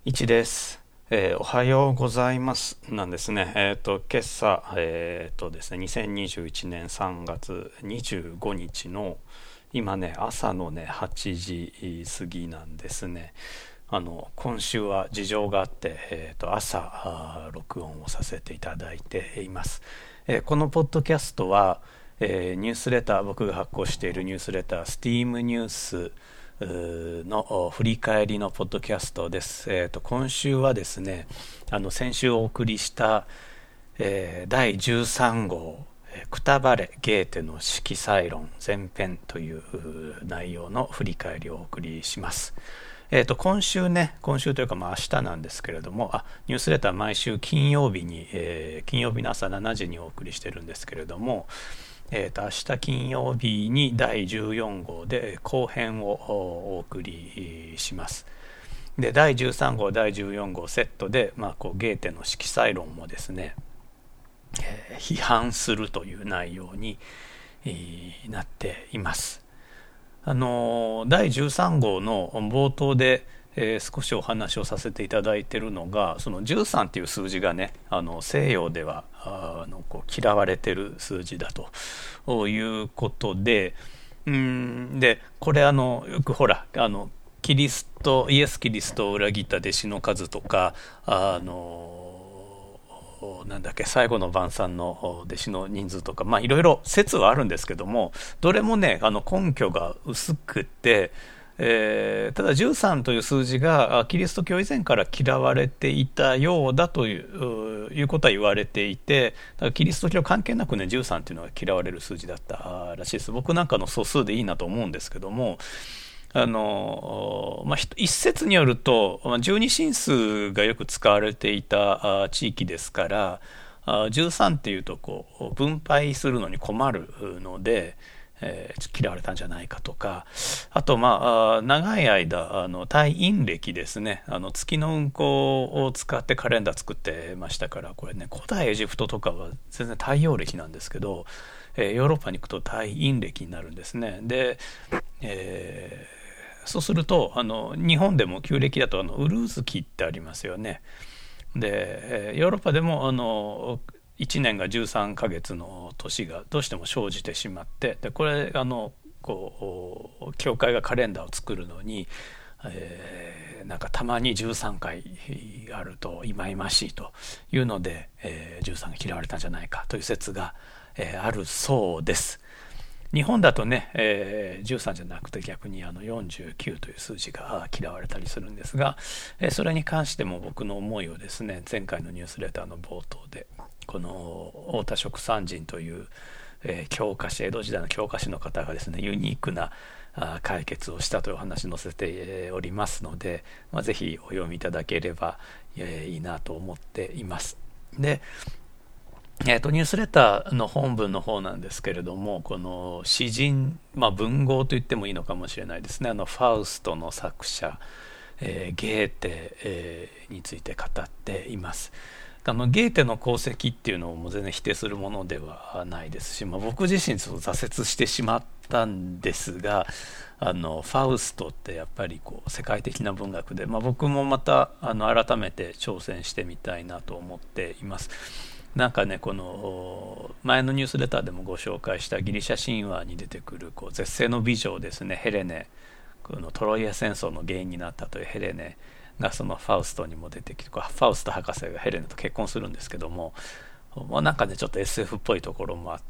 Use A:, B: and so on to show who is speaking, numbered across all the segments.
A: 1です。おはようございますなんですね。今朝、ですね、2021年3月25日の今ね、朝のね、8時過ぎなんですね。今週は事情があって、朝録音をさせていただいています。このポッドキャストは、ニュースレター、僕が発行しているニュースレター、STEAM ニュースの振り返りのポッドキャストです。今週はですね、先週お送りした、第13号くたばれゲーテの色彩論前編という内容の振り返りをお送りします。今週というか明日なんですけれども、ニュースレター毎週金曜日の朝7時にお送りしてるんですけれども、明日金曜日に第14号で後編をお送りします。で、第13号第14号セットで、ゲーテの色彩論もですね、批判するという内容になっています。第13号の冒頭で少しお話をさせていただいているのが、その13っていう数字がね、西洋では嫌われてる数字だということで、でこれよくほらイエス・キリストを裏切った弟子の数とか、最後の晩餐の弟子の人数とか、いろいろ説はあるんですけども、どれもね根拠が薄くて、ただ13という数字がキリスト教以前から嫌われていたようだということは言われていて、だからキリスト教関係なくね13というのが嫌われる数字だったらしいです。僕なんかの素数でいいなと思うんですけども、一説によると十二神数がよく使われていた地域ですから、13っていうと分配するのに困るので、嫌われたんじゃないかとか、あと長い間太陰暦ですね、月の運行を使ってカレンダー作ってましたから、これね古代エジプトとかは全然太陽暦なんですけど、ヨーロッパに行くと太陰暦になるんですね。で、そうすると日本でも旧暦だとウルー月ってありますよね。でヨーロッパでも1年が13ヶ月の年がどうしても生じてしまって、でこれ教会がカレンダーを作るのに、たまに13回あると忌々しいというので、13が嫌われたんじゃないかという説が、あるそうです。日本だとね、13じゃなくて逆に49という数字が嫌われたりするんですが、それに関しても僕の思いをですね、前回のニュースレターの冒頭でこの太田蜀山人という、江戸時代の教科書の方がですね、ユニークな解決をしたというお話を載せておりますので、ぜひお読みいただければいいなと思っています。で、ニュースレターの本文の方なんですけれども、この詩人、文豪と言ってもいいのかもしれないですね、ファウストの作者、ゲーテ、について語っています。ゲーテの功績っていうのをもう全然否定するものではないですし、僕自身挫折してしまったんですが、ファウストってやっぱり世界的な文学で、僕もまた改めて挑戦してみたいなと思っています。この前のニュースレターでもご紹介したギリシャ神話に出てくる絶世の美女ですね、ヘレネ、このトロイア戦争の原因になったというヘレネがそのファウストにも出てきて、ファウスト博士がヘレネと結婚するんですけども、ちょっと SF っぽいところもあって、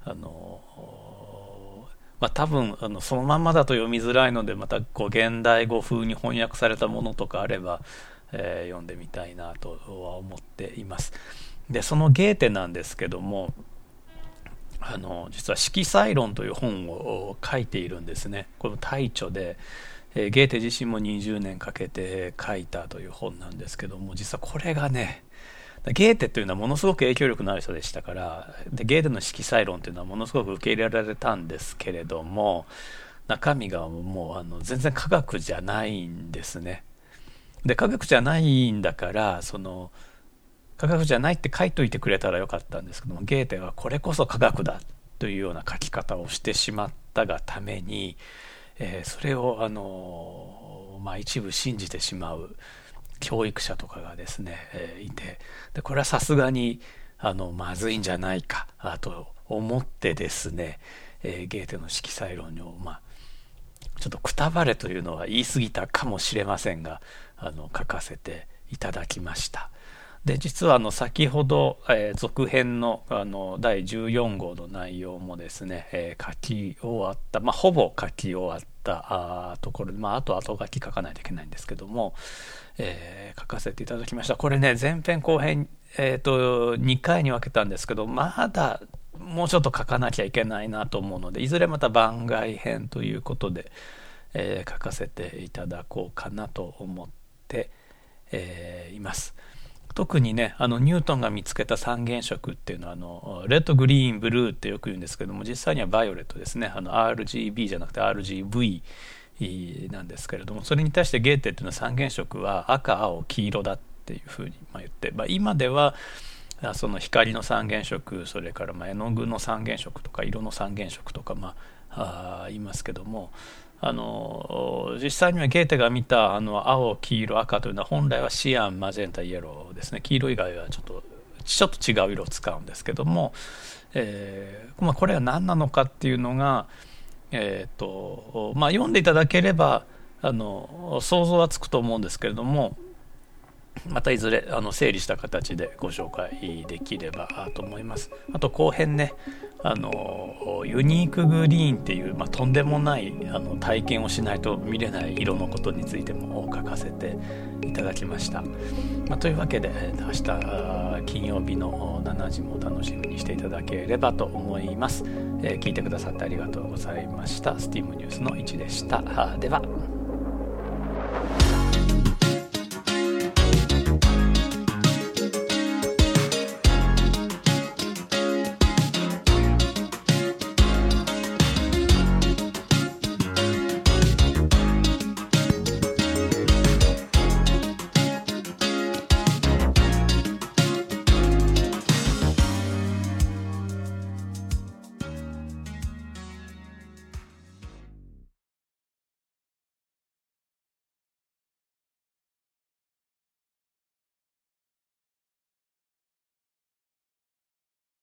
A: 多分そのまんまだと読みづらいので、また現代語風に翻訳されたものとかあれば、読んでみたいなとは思っています。でそのゲーテなんですけども、実は色彩論という本を書いているんですね。この大著で、ゲーテ自身も20年かけて書いたという本なんですけども、実はこれがね、ゲーテというのはものすごく影響力のある人でしたから、でゲーテの色彩論というのはものすごく受け入れられたんですけれども、中身がもう全然科学じゃないんですね。で科学じゃないんだから、科学じゃないって書いといてくれたらよかったんですけども、ゲーテはこれこそ科学だというような書き方をしてしまったがために、それを一部信じてしまう教育者とかがですね、いて、でこれはさすがにまずいんじゃないかと思ってですね、ゲーテの色彩論をちょっとくたばれというのは言い過ぎたかもしれませんが書かせていただきました。で実は先ほど、続編の第14号の内容もですね、書き終わった、ほぼ書き終わったところで、あと後書き書かないといけないんですけども、書かせていただきました。これね、前編後編、2回に分けたんですけど、まだもうちょっと書かなきゃいけないなと思うので、いずれまた番外編ということで、書かせていただこうかなと思って、います。特にね、ニュートンが見つけた三原色っていうのはレッドグリーンブルーってよく言うんですけども、実際にはバイオレットですね。RGB じゃなくて RGV なんですけれども、それに対してゲーテっていうのは三原色は赤青黄色だっていうふうに言って、今ではその光の三原色、それから絵の具の三原色とか色の三原色とか言いますけども、実際にはゲーテが見た青黄色赤というのは本来はシアンマジェンタイエローですね。黄色以外はちょっと違う色を使うんですけども、これは何なのかっていうのが、読んでいただければ想像はつくと思うんですけれども、またいずれ整理した形でご紹介できればと思います。あと後編ね、ユニークグリーンっていう、とんでもない体験をしないと見れない色のことについても書かせていただきました。というわけで明日金曜日の7時も楽しみにしていただければと思います。聞いてくださってありがとうございました。スティームニュースの1でした。では。